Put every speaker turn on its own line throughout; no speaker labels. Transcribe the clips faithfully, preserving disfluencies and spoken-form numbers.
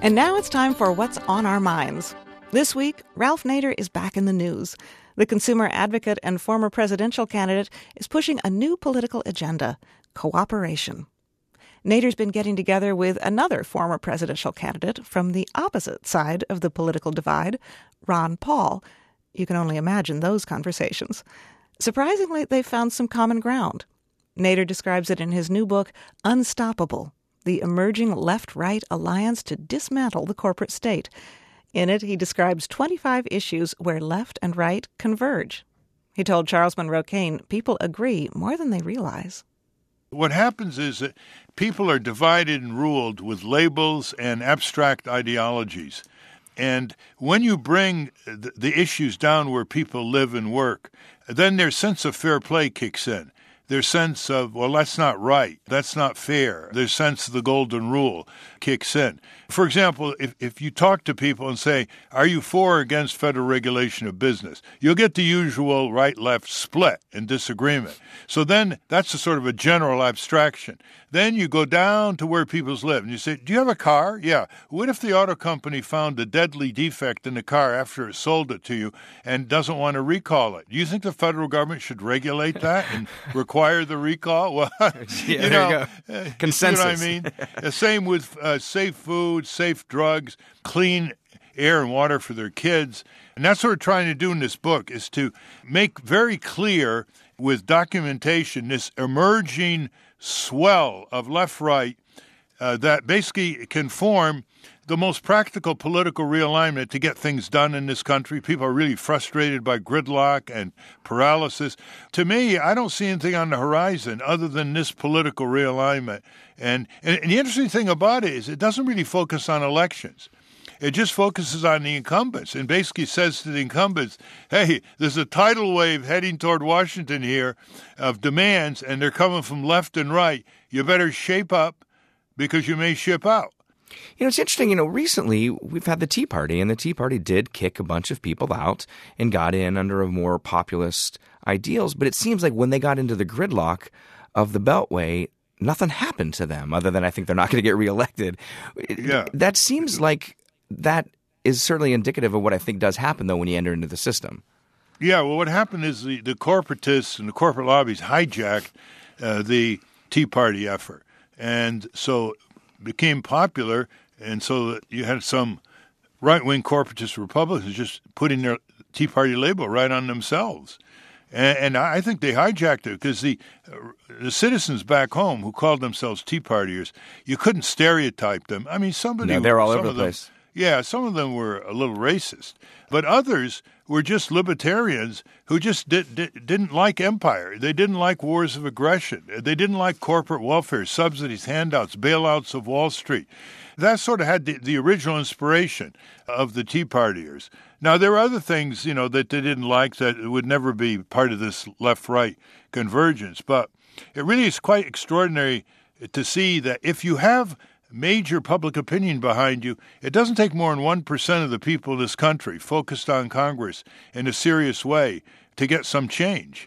And now it's time for What's on Our Minds. This week, Ralph Nader is back in the news. The consumer advocate and former presidential candidate is pushing a new political agenda, cooperation. Nader's been getting together with another former presidential candidate from the opposite side of the political divide, Ron Paul. You can only imagine those conversations. Surprisingly, they've found some common ground. Nader describes it in his new book, Unstoppable, the emerging left-right alliance to dismantle the corporate state. In it, he describes twenty-five issues where left and right converge. He told Charles Monroe Kane people agree more than they realize.
What happens is that people are divided and ruled with labels and abstract ideologies. And when you bring the issues down where people live and work, then their sense of fair play kicks in. Their sense of, well, that's not right, that's not fair. Their sense of the golden rule kicks in. For example, if, if you talk to people and say, are you for or against federal regulation of business? You'll get the usual right-left split and disagreement. So then that's a sort of a general abstraction. Then you go down to where people live and you say, do you have a car? Yeah. What if the auto company found a deadly defect in the car after it sold it to you and doesn't want to recall it? Do you think the federal government should regulate that and require the recall? Well,
yeah,
you know,
there you go. Consensus.
You know what I mean? Same with uh, safe food, safe drugs, clean air and water for their kids. And that's what we're trying to do in this book, is to make very clear with documentation this emerging swell of left-right uh, that basically can form the most practical political realignment to get things done in this country. People are really frustrated by gridlock and paralysis. To me, I don't see anything on the horizon other than this political realignment. And, and, and the interesting thing about it is it doesn't really focus on elections. It just focuses on the incumbents and basically says to the incumbents, hey, there's a tidal wave heading toward Washington here of demands, and they're coming from left and right. You better shape up because you may ship out.
You know, it's interesting, you know, recently we've had the Tea Party, and the Tea Party did kick a bunch of people out and got in under a more populist ideals. But it seems like when they got into the gridlock of the Beltway, nothing happened to them other than I think they're not going to get reelected.
Yeah.
That seems like that is certainly indicative of what I think does happen, though, when you enter into the system.
Yeah, well, what happened is the, the corporatists and the corporate lobbies hijacked uh, the Tea Party effort. And so it became popular, and so that you had some right-wing corporatist Republicans just putting their Tea Party label right on themselves. And, and I think they hijacked it because the, uh, the citizens back home who called themselves Tea Partiers, you couldn't stereotype them. I mean, somebody...
No, they're all
some
over the
of them,
place.
Yeah, some of them were a little racist, but others were just libertarians who just did, did, didn't like empire. They didn't like wars of aggression. They didn't like corporate welfare, subsidies, handouts, bailouts of Wall Street. That sort of had the, the original inspiration of the Tea Partiers. Now, there were other things, you know, that they didn't like that would never be part of this left-right convergence, but it really is quite extraordinary to see that if you have major public opinion behind you, it doesn't take more than one percent of the people in this country focused on Congress in a serious way to get some change.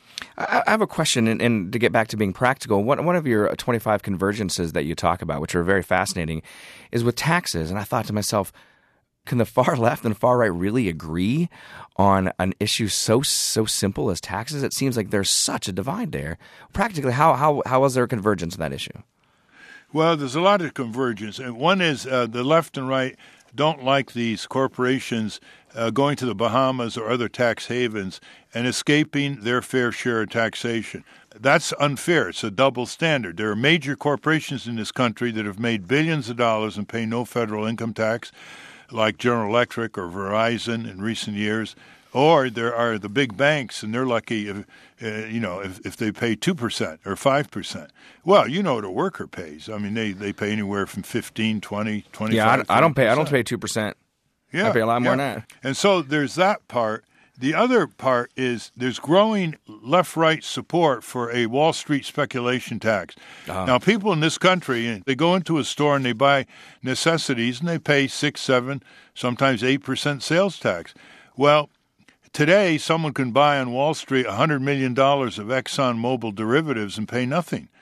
I have a question, and, and to get back to being practical, one, one of your twenty-five convergences that you talk about, which are very fascinating, is with taxes. And I thought to myself, can the far left and far right really agree on an issue so so simple as taxes? It seems like there's such a divide there. Practically, how how how is there a convergence on that issue?
Well, there's a lot of convergence. And one is uh, the left and right don't like these corporations uh, going to the Bahamas or other tax havens and escaping their fair share of taxation. That's unfair. It's a double standard. There are major corporations in this country that have made billions of dollars and pay no federal income tax, like General Electric or Verizon in recent years. Or there are the big banks, and they're lucky if, uh, you know, if, if they pay two percent or five percent. Well, you know what a worker pays. I mean, they, they pay anywhere from fifteen, twenty, twenty-five
Yeah, I, I don't pay I don't pay two percent.
Yeah,
I pay a lot more
yeah.
than that.
And so there's that part. The other part is there's growing left-right support for a Wall Street speculation tax. Uh-huh. Now, people in this country, they go into a store and they buy necessities, and they pay six, seven, sometimes eight percent sales tax. Well, today, someone can buy on Wall Street one hundred million dollars of ExxonMobil derivatives and pay nothing.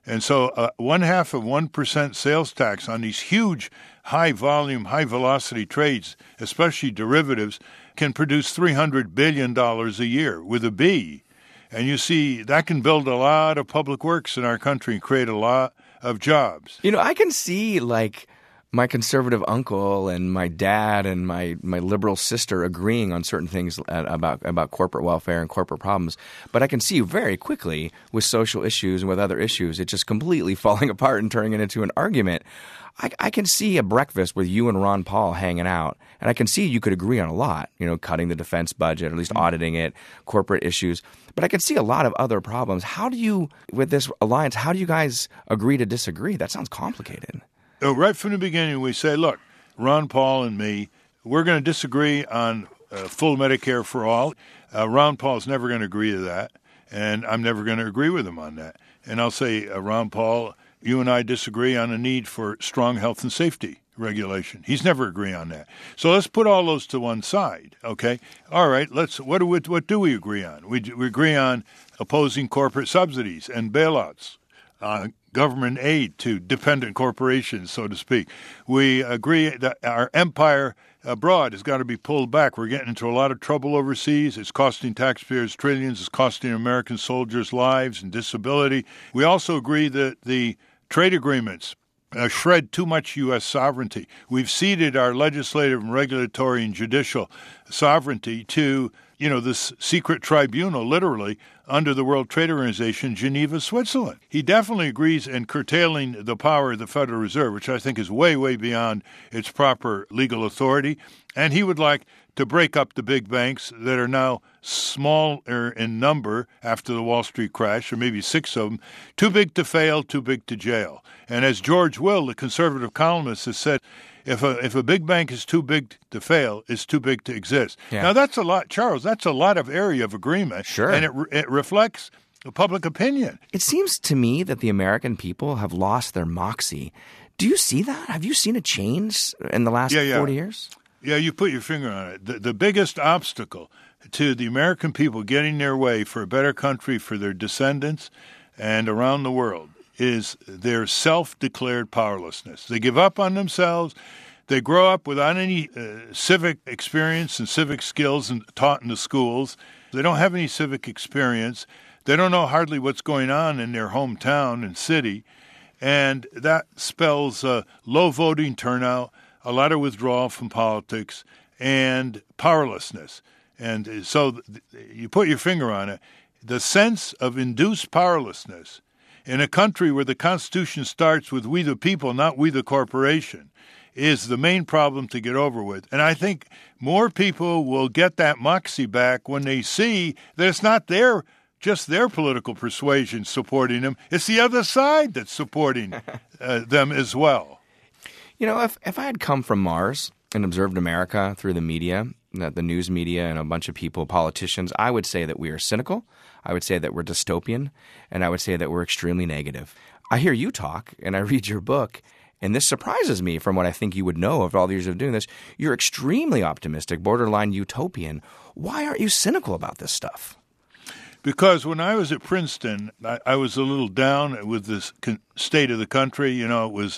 And so uh, one half of one percent sales tax on these huge, high-volume, high-velocity trades, especially derivatives, can produce three hundred billion dollars a year with a B. And you see, that can build a lot of public works in our country and create a lot of jobs.
You know, I can see, like, my conservative uncle and my dad and my, my liberal sister agreeing on certain things about about corporate welfare and corporate problems. But I can see very quickly with social issues and with other issues, it just completely falling apart and turning it into an argument. I, I can see a breakfast with you and Ron Paul hanging out, and I can see you could agree on a lot, you know, cutting the defense budget, or at least auditing it, corporate issues. But I can see a lot of other problems. How do you, with this alliance, how do you guys agree to disagree? That sounds complicated.
Right from the beginning, we say, look, Ron Paul and me, we're going to disagree on uh, full Medicare for all. Uh, Ron Paul's never going to agree to that, and I'm never going to agree with him on that. And I'll say, uh, Ron Paul, you and I disagree on a need for strong health and safety regulation. He's never agree on that. So let's put all those to one side, okay? All right, let's. What do we, what do we agree on? We, we agree on opposing corporate subsidies and bailouts. Uh, government aid to dependent corporations, so to speak. We agree that our empire abroad has got to be pulled back. We're getting into a lot of trouble overseas. It's costing taxpayers trillions. It's costing American soldiers lives and disability. We also agree that the trade agreements uh, shred too much U S sovereignty. We've ceded our legislative and regulatory and judicial sovereignty to, you know, this secret tribunal, literally, under the World Trade Organization, Geneva, Switzerland. He definitely agrees in curtailing the power of the Federal Reserve, which I think is way, way beyond its proper legal authority. And he would like to break up the big banks that are now smaller in number after the Wall Street crash, or maybe six of them, too big to fail, too big to jail. And as George Will, the conservative columnist, has said, If a if a big bank is too big to fail, it's too big to exist. Yeah. Now, that's a lot, Charles, that's a lot of area of agreement.
Sure.
And it it reflects public opinion.
It seems to me that the American people have lost their moxie. Do you see that? Have you seen a change in the last
yeah, yeah.
forty years?
Yeah, you put your finger on it. The, the biggest obstacle to the American people getting their way for a better country for their descendants and around the world is their self-declared powerlessness. They give up on themselves. They grow up without any uh, civic experience and civic skills and taught in the schools. They don't have any civic experience. They don't know hardly what's going on in their hometown and city. And that spells uh, low voting turnout, a lot of withdrawal from politics, and powerlessness. And so th- you put your finger on it. The sense of induced powerlessness in a country where the Constitution starts with we the people, not we the corporation, is the main problem to get over with. And I think more people will get that moxie back when they see that it's not their just their political persuasion supporting them. It's the other side that's supporting uh, them as well.
You know, if if I had come from Mars and observed America through the media, the news media and a bunch of people, politicians, I would say that we are cynical. I would say that we're dystopian, and I would say that we're extremely negative. I hear you talk, and I read your book, and this surprises me from what I think you would know of all the years of doing this. You're extremely optimistic, borderline utopian. Why aren't you cynical about this stuff?
Because when I was at Princeton, I, I was a little down with the con- state of the country. You know, it was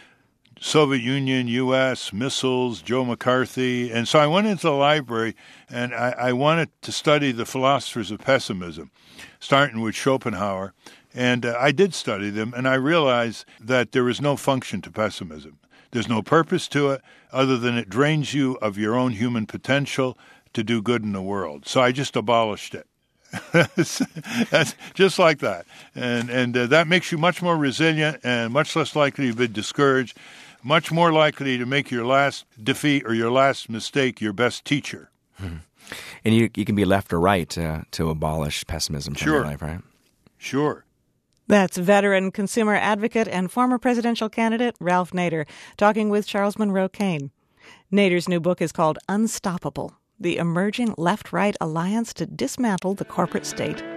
Soviet Union, U S, missiles, Joe McCarthy. And so I went into the library, and I, I wanted to study the philosophers of pessimism, starting with Schopenhauer. And uh, I did study them, and I realized that there is no function to pessimism. There's no purpose to it other than it drains you of your own human potential to do good in the world. So I just abolished it. That's just like that. And and uh, that makes you much more resilient and much less likely to be discouraged, much more likely to make your last defeat or your last mistake your best teacher.
Hmm. And you you can be left or right uh, to abolish pessimism from
sure.
your life, right?
Sure.
That's veteran consumer advocate and former presidential candidate Ralph Nader talking with Charles Monroe Kane. Nader's new book is called Unstoppable: The Emerging Left-Right Alliance to Dismantle the Corporate State.